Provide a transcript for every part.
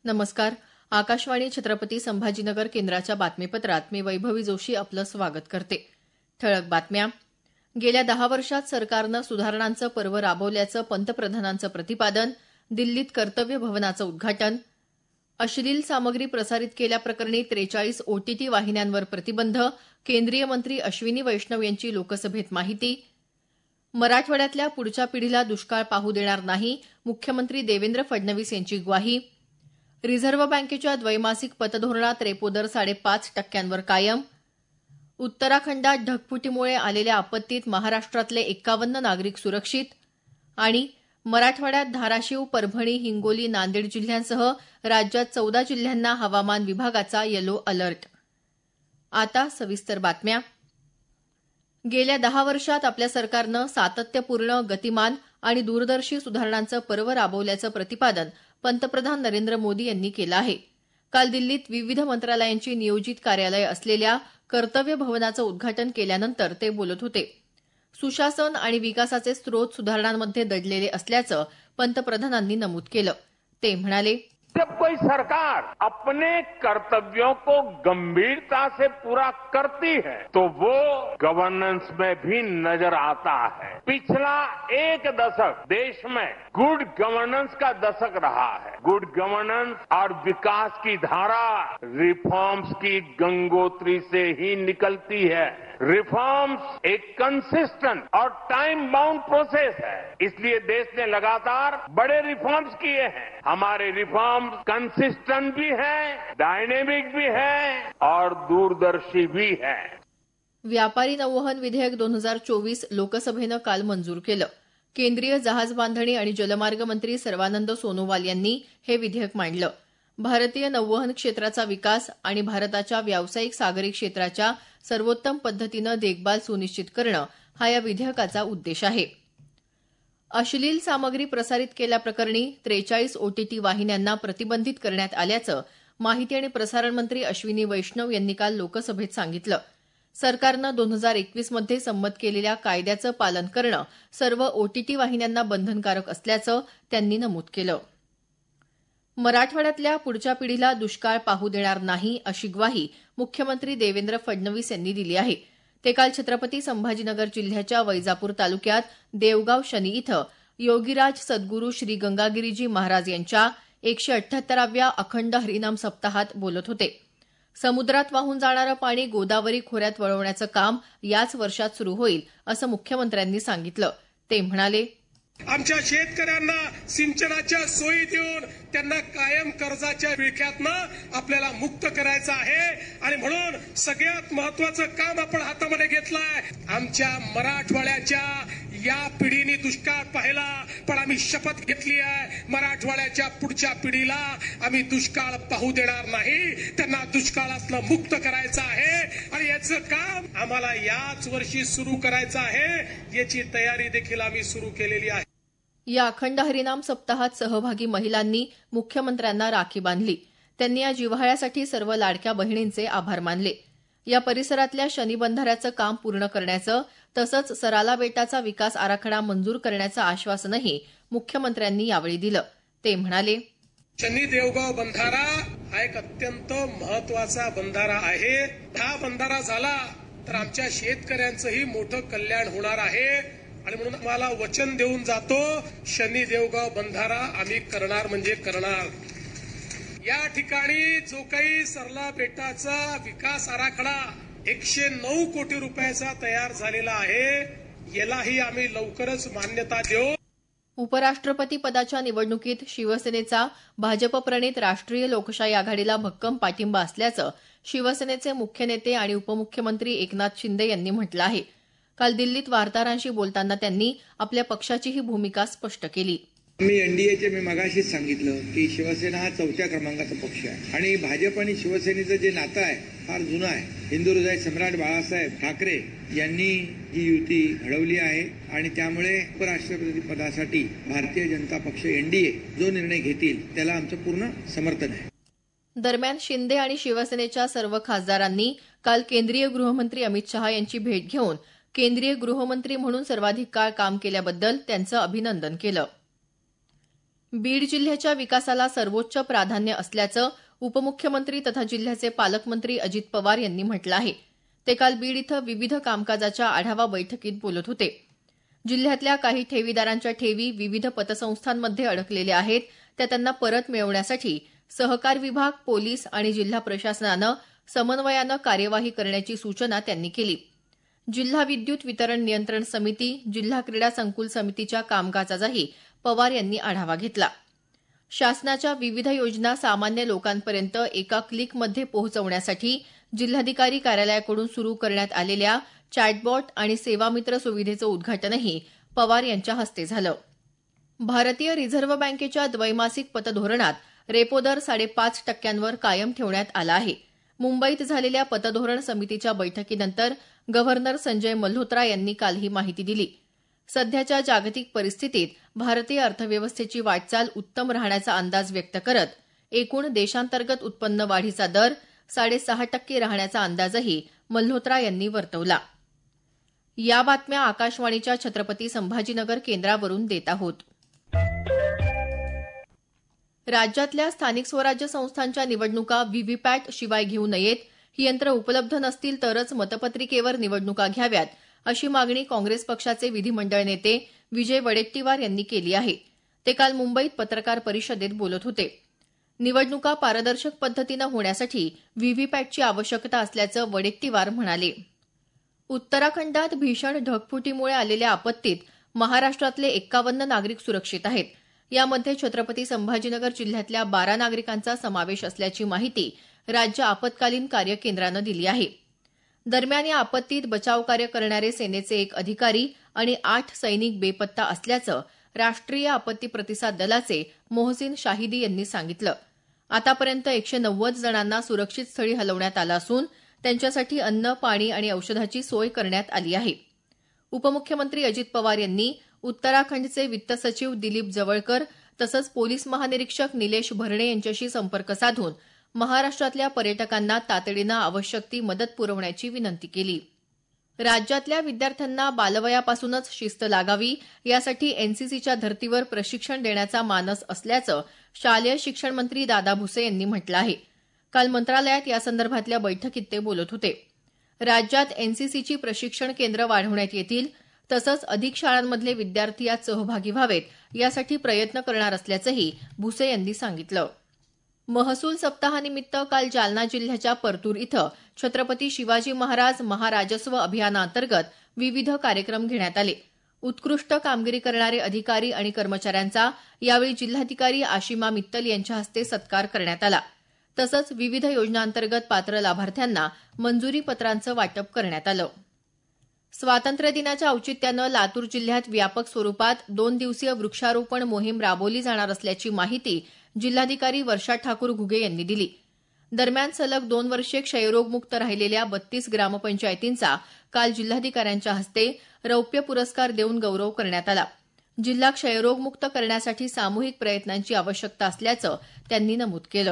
नमस्कार. आकाशवाणी छत्रपती संभाजीनगर केंद्राच्या बातमीपत्रात मी वैभवी जोशी आपलं स्वागत करते. ठळक बातम्या. गेल्या 10 वर्षात सरकारनं सुधारणांचं पर्व राबवल्याचं पंतप्रधानांचं प्रतिपादन. दिल्लीत कर्तव्य भवनाचं उद्घाटन. अश्लील सामग्री प्रसारित केल्याप्रकरणी 43 ओटीटी वाहिन्यांवर प्रतिबंध. केंद्रीय मंत्री अश्विनी वैष्णव यांची लोकसभेत माहिती. मराठवाड्यातल्या पुढच्या पिढीला दुष्काळ पाहू देणार नाही, मुख्यमंत्री देवेंद्र फडणवीस यांची ग्वाही. रिझर्व्ह बँकेच्या द्वैमासिक पतधोरणात रेपो दर 5.5% कायम. उत्तराखंडात ढगफुटीमुळे आलेल्या आपत्तीत महाराष्ट्रातले 51 नागरिक सुरक्षित. आणि मराठवाड्यात धाराशिव, परभणी, हिंगोली, नांदेड जिल्ह्यांसह राज्यात 14 जिल्ह्यांना हवामान विभागाचा येलो अलर्ट. आता सविस्तर बातम्या. गेल्या 10 वर्षात आपल्या सरकारनं सातत्यपूर्ण, गतिमान आणि दूरदर्शी सुधारणांचं पर्व राबवल्याचं प्रतिपादन पंतप्रधान नरेंद्र मोदी यांनी केलं आहे. काल दिल्लीत विविध मंत्रालयांची नियोजित कार्यालय असलेल्या कर्तव्य भवनाचं उद्घाटन केल्यानंतर ते बोलत होते. सुशासन आणि विकासाचे स्रोत सुधारणांमध्ये दडलेले असल्याचं पंतप्रधानांनी नमूद केलं. ते म्हणाले, जब कोई सरकार अपने कर्तव्यों को गंभीरता से पूरा करती है तो वो गवर्नेंस में भी नजर आता है. पिछला एक दशक देश में गुड गवर्नेंस का दशक रहा है. गुड गवर्नेंस और विकास की धारा रिफॉर्म्स की गंगोत्री से ही निकलती है. रिफॉर्म्स एक कंसिस्टेंट और टाइम बाउंड प्रोसेस है. इसलिए देश ने लगातार बड़े रिफॉर्म्स किए हैं. हमारे रिफॉर्म्स कंसिस्टेंट भी है, डायनेमिक भी है और दूरदर्शी भी है. व्यापारी नौवहन विधेयक 2024 लोकसभेनं काल मंजूर केलं. केंद्रीय जहाज बांधणी आणि जलमार्ग मंत्री सर्वानंद सोनोवाल यांनी हे विधेयक मांडलं. भारतीय नौवहन क्षेत्राचा विकास आणि भारताच्या व्यावसायिक सागरी क्षेत्राच्या सर्वोत्तम पद्धतीनं देखभाल सुनिश्चित करणं हा या विधेयकाचा उद्देश आहे. अश्लील सामग्री प्रसारित केल्याप्रकरणी 43 ओटीटी वाहिन्यांना प्रतिबंधित करण्यात आल्याचं माहिती आणि प्रसारण मंत्री अश्विनी वैष्णव यांनी काल लोकसभेत सांगितलं. सरकारनं 2021 मध्ये संमत केलेल्या कायद्याचं पालन करणं सर्व ओटीटी वाहिन्यांना बंधनकारक असल्याचं त्यांनी नमूद केलं. मराठवाड्यातल्या पुढच्या पिढीला दुष्काळ पाहू देणार नाही अशी ग्वाही मुख्यमंत्री देवेंद्र फडणवीस यांनी दिली आहे. ते काल छत्रपती संभाजीनगर जिल्ह्याच्या वैजापूर तालुक्यात देवगाव शनी इथं योगीराज सद्गुरू श्री गंगागिरीजी महाराज यांच्या 178व्या अखंड हरिनाम सप्ताहात बोलत होते. समुद्रात वाहून जाणारं पाणी गोदावरी खोऱ्यात वळवण्याचं काम याच वर्षात सुरू होईल असं मुख्यमंत्र्यांनी सांगितलं. ते म्हणाले, आमच्या शेतकऱ्यांना सिंचनाच्या सोयी देऊन त्यांना कायम कर्जाच्या विळख्यातनं आपल्याला मुक्त करायचं आहे. आणि म्हणून सगळ्यात महत्वाचं काम आपण हातामध्ये घेतलंय. आमच्या मराठवाड्याच्या या पिढीने दुष्काळ पाहिला, पण आम्ही शपथ घेतली आहे मराठवाड्याच्या पुढच्या पिढीला आम्ही दुष्काळ पाहू देणार नाही. त्यांना दुष्काळातनं मुक्त करायचं आहे आणि याचं काम आम्हाला याच वर्षी सुरू करायचं आहे. याची तयारी देखील आम्ही सुरू केलेली आहे. या अखंड हरिनाम सप्ताहात सहभागी महिलांनी मुख्यमंत्र्यांना राखी बांधली. त्यांनी या जिव्हाळ्यासाठी सर्व लाडक्या बहिणींचे आभार मानले. या परिसरातल्या शनी बंधाऱ्याचं काम पूर्ण करण्याचं तसंच सराला बेटाचा विकास आराखडा मंजूर करण्याचं आश्वासनही मुख्यमंत्र्यांनी यावेळी दिलं. ते म्हणाले, शनी देवगाव बंधारा हा एक अत्यंत महत्वाचा बंधारा आहे. हा बंधारा झाला तर आमच्या शेतकऱ्यांचंही मोठं कल्याण होणार आहे. आणि म्हणून आम्हाला वचन देऊन जातो, शनी देवगाव बंधारा आम्ही करणार म्हणजे करणार. या ठिकाणी जो काही सरला बेटाचा विकास आराखडा 109 कोटी रुपयाचा तयार झालेला आहे, यालाही आम्ही लवकरच मान्यता देऊ. उपराष्ट्रपती पदाच्या निवडणुकीत शिवसेनेचा भाजपप्रणित राष्ट्रीय लोकशाही आघाडीला भक्कम पाठिंबा असल्याचं शिवसेनेचे मुख्य नेते आणि उपमुख्यमंत्री एकनाथ शिंदे यांनी म्हटलं आहे. काल दिल्लीत वार्ताहरांशी बोलताना त्यांनी आपल्या पक्षाची ही भूमिका स्पष्ट केली. मी एनडीएचे मी मगाशीच सांगितलं की शिवसेना हा 4थ्या क्रमांकाचा पक्ष आहे आणि भाजप आणि शिवसेनेचं जे नातं आहे फार जुनं आहे. हिंदू हृदय सम्राट बाळासाहेब ठाकरे यांनी ही युती घडवली आहे आणि त्यामुळे उपराष्ट्रपती पदासाठी भारतीय जनता पक्ष एनडीए जो निर्णय घेतील त्याला आमचं पूर्ण समर्थन आहे. दरम्यान शिंदे आणि शिवसेनेच्या सर्व खासदारांनी काल केंद्रीय गृहमंत्री अमित शहा यांची भेट घेऊन केंद्रीय गृहमंत्री म्हणून सर्वाधिक काळ काम केल्याबद्दल त्यांचं अभिनंदन केलं. बीड जिल्ह्याच्या विकासाला सर्वोच्च प्राधान्य असल्याचं उपमुख्यमंत्री तथा जिल्ह्याचे पालकमंत्री अजित पवार यांनी म्हटलं आहे. ते काल बीड इथं विविध कामकाजाच्या आढावा बैठकीत बोलत होते. जिल्ह्यातल्या काही ठेवीदारांच्या ठेवी विविध पतसंस्थांमध्ये अडकलेल्या आहेत, त्या त्यांना परत मिळवण्यासाठी सहकार विभाग, पोलीस आणि जिल्हा प्रशासनानं समन्वयानं कार्यवाही करण्याची सूचना त्यांनी केली. जिल्हा विद्युत वितरण नियंत्रण समिती, जिल्हा क्रीडा संकुल समितीच्या कामकाजाचाही पवार यांनी आढावा घेतला. शासनाच्या विविध योजना सामान्य लोकांपर्यंत एका क्लिकमध्ये पोहोचवण्यासाठी जिल्हाधिकारी कार्यालयाकडून सुरू करण्यात आलेल्या चॅटबॉट आणि सेवामित्र सुविधेचं उद्घाटनही पवार यांच्या हस्ते झालं. भारतीय रिझर्व्ह बँकेच्या द्वैमासिक पतधोरणात रेपो दर 5.5% कायम ठेवण्यात आला आहे. मुंबईत झालेल्या पतधोरण समितीच्या बैठकीनंतर गव्हर्नर संजय मल्होत्रा यांनी काल ही माहिती दिली. सध्याच्या जागतिक परिस्थितीत भारतीय अर्थव्यवस्थेची वाटचाल उत्तम राहण्याचा अंदाज व्यक्त करत एकूण देशांतर्गत उत्पन्न वाढीचा दर 6.5% राहण्याचा अंदाजही मल्होत्रा यांनी वर्तवला. या बातम्या आकाशवाणीच्या छत्रपती संभाजीनगर केंद्रावरून देत आहोत. राज्यातल्या स्थानिक स्वराज्य संस्थांच्या निवडणुका व्हीव्हीपॅट शिवाय घेऊ नयेत. ही यंत्र उपलब्ध नसतील तरच मतपत्रिकेवर निवडणुका घ्याव्यात, अशी मागणी काँग्रेस पक्षाचे विधिमंडळ नेते विजय वडेट्टीवार यांनी केली आहे. ते काल मुंबईत पत्रकार परिषदेत बोलत होते. निवडणुका पारदर्शक पद्धतीनं होण्यासाठी व्हीव्हीपॅटची आवश्यकता असल्याचं वडेट्टीवार म्हणाले. उत्तराखंडात भीषण ढगफुटीमुळे आलेल्या आपत्तीत महाराष्ट्रातले 51 नागरिक सुरक्षित आहेत. यामध्ये छत्रपती संभाजीनगर जिल्ह्यातल्या 12 नागरिकांचा समावेश असल्याची माहिती राज्य आपत्कालीन कार्य केंद्रानं दिली आहे. दरम्यान या आपत्तीत बचावकार्य करणारे सेनेचे 1 अधिकारी आणि 8 सैनिक बेपत्ता असल्याचं राष्ट्रीय आपत्ती प्रतिसाद दलाचे मोहसिन शाहिदी यांनी सांगितलं. आतापर्यंत 190 जणांना सुरक्षित स्थळी हलवण्यात आलं असून त्यांच्यासाठी अन्न, पाणी आणि औषधाची सोय करण्यात आली आहे. उपमुख्यमंत्री अजित पवार यांनी उत्तराखंडचे वित्त सचिव दिलीप जवळकर तसंच पोलीस महानिरीक्षक निलेश भरणे यांच्याशी संपर्क साधून महाराष्ट्रातल्या पर्यटकांना तातडीनं आवश्यक ती मदत पुरवण्याची विनंती केली. राज्यातल्या विद्यार्थ्यांना बालवयापासूनच शिस्त लागावी यासाठी एनसीसीच्या धर्तीवर प्रशिक्षण देण्याचा मानस असल्याचं शालेय शिक्षण मंत्री दादा भुसे यांनी म्हटलं आहे. काल मंत्रालयात यासंदर्भातल्या बैठकीत ते बोलत होते. राज्यात एनसीसीची प्रशिक्षण केंद्र वाढवण्यात येतील, तसंच अधिक शाळांमधले विद्यार्थी यात सहभागी व्हावेत यासाठी प्रयत्न करणार असल्याचंही भुसे यांनी सांगितलं. महसूल सप्ताहानिमित्त काल जालना जिल्ह्याच्या परतूर इथं छत्रपती शिवाजी महाराज महाराजस्व अभियानाअंतर्गत विविध कार्यक्रम घेण्यात आले. उत्कृष्ट कामगिरी करणारे अधिकारी आणि कर्मचाऱ्यांचा यावेळी जिल्हाधिकारी आशिमा मित्तल यांच्या हस्ते सत्कार करण्यात आला. तसंच विविध योजनांतर्गत पात्र लाभार्थ्यांना मंजुरी पत्रांचं वाटप करण्यात आलं. स्वातंत्र्य दिनाच्या औचित्यानं लातूर जिल्ह्यात व्यापक स्वरूपात 2 दिवसीय वृक्षारोपण मोहीम राबवली जाणार असल्याची माहिती जिल्हाधिकारी वर्षा ठाकूर घुगे यांनी दिली. दरम्यान सलग 2 वर्षे क्षयरोगमुक्त राहिलेल्या 32 ग्रामपंचायतींचा काल जिल्हाधिकाऱ्यांच्या हस्ते रौप्य पुरस्कार देऊन गौरव करण्यात आला. जिल्हा क्षयरोगमुक्त करण्यासाठी सामूहिक प्रयत्नांची आवश्यकता असल्याचं त्यांनी नमूद केलं.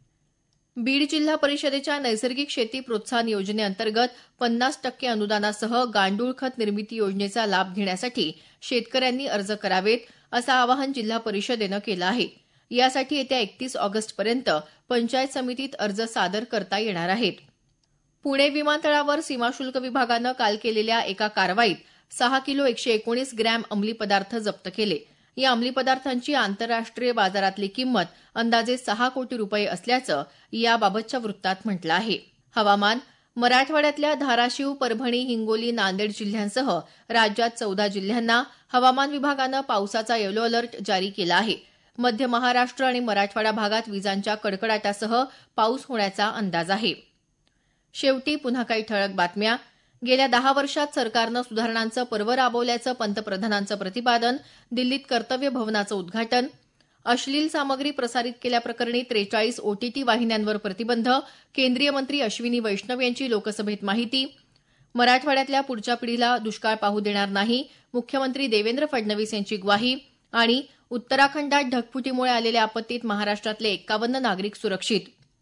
बीड जिल्हा परिषदेच्या नैसर्गिक शेती प्रोत्साहन योजनेअंतर्गत 50% अनुदानासह गांडूळ खत निर्मिती योजनेचा लाभ घेण्यासाठी शेतकऱ्यांनी अर्ज करावेत, असं आवाहन जिल्हा परिषदेनं केलं आहे. यासाठी येत्या 31 ऑगस्टपर्यंत पंचायत समितीत अर्ज सादर करता येणार आहेत. पुणे विमानतळावर सीमाशुल्क विभागानं काल केलेल्या एका कारवाईत 6 किलो 119 ग्रॅम अंमली पदार्थ जप्त केले. या अंमली पदार्थांची आंतरराष्ट्रीय बाजारातली किंमत अंदाजे 6 कोटी रुपये असल्याचं याबाबतच्या वृत्तात म्हटलं आहे. हवामान. मराठवाड्यातल्या धाराशिव, परभणी, हिंगोली, नांदेड जिल्ह्यांसह राज्यात 14 जिल्ह्यांना हवामान विभागानं पावसाचा येलो अलर्ट जारी केला आहे. मध्य महाराष्ट्र आणि मराठवाडा भागात विजांच्या कडकडाटासह पाऊस होण्याचा अंदाज आहे. शेवटी पुन्हा काही ठळक बातम्या. गेल्या 10 वर्षात सरकारनं सुधारणांचं पर्व राबवल्याचं पंतप्रधानांचं प्रतिपादन. दिल्लीत कर्तव्य भवनाचं उद्घाटन. अश्लील सामग्री प्रसारित केल्याप्रकरणी 43 ओटीटी वाहिन्यांवर प्रतिबंध. केंद्रीय मंत्री अश्विनी वैष्णव यांची लोकसभेत माहिती. मराठवाड्यातल्या पुढच्या पिढीला दुष्काळ पाहू देणार नाही, मुख्यमंत्री देवेंद्र फडणवीस यांची ग्वाही. आणि उत्तराखंडात ढगफुटीमुळे आलेल्या आपत्तीत महाराष्ट्रातले 51 नागरिक सुरक्षित.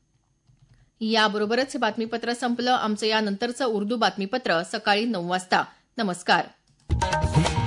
याबरोबरच हे बातमीपत्र संपलं. आमचं यानंतरचं उर्दू बातमीपत्र सकाळी 9 वाजता. नमस्कार.